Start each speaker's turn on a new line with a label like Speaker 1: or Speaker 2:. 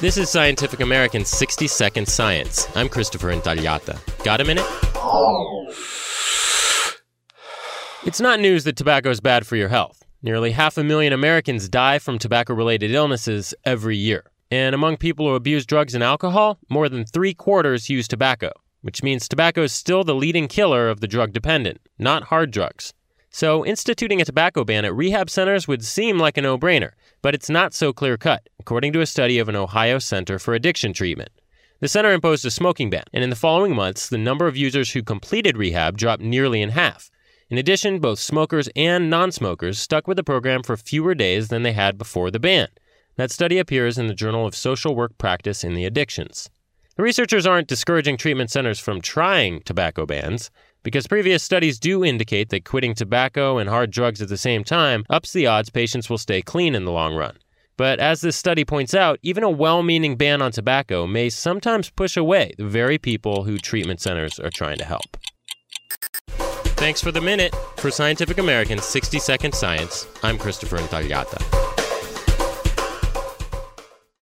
Speaker 1: This is Scientific American's 60-Second Science. I'm Christopher Intagliata. Got a minute? It's not news that tobacco is bad for your health. Nearly 500,000 Americans die from tobacco-related illnesses every year. And among people who abuse drugs and alcohol, more than 3/4 use tobacco, which means tobacco is still the leading killer of the drug-dependent, not hard drugs. So instituting a tobacco ban at rehab centers would seem like a no-brainer, but it's not so clear-cut, according to a study of an Ohio Center for Addiction Treatment. The center imposed a smoking ban, and in the following months, the number of users who completed rehab dropped nearly in half. In addition, both smokers and non-smokers stuck with the program for fewer days than they had before the ban. That study appears in the Journal of Social Work Practice in the Addictions. The researchers aren't discouraging treatment centers from trying tobacco bans, because previous studies do indicate that quitting tobacco and hard drugs at the same time ups the odds patients will stay clean in the long run. But as this study points out, even a well-meaning ban on tobacco may sometimes push away the very people who treatment centers are trying to help. Thanks for the minute. For Scientific American's 60-Second Science, I'm Christopher Intagliata.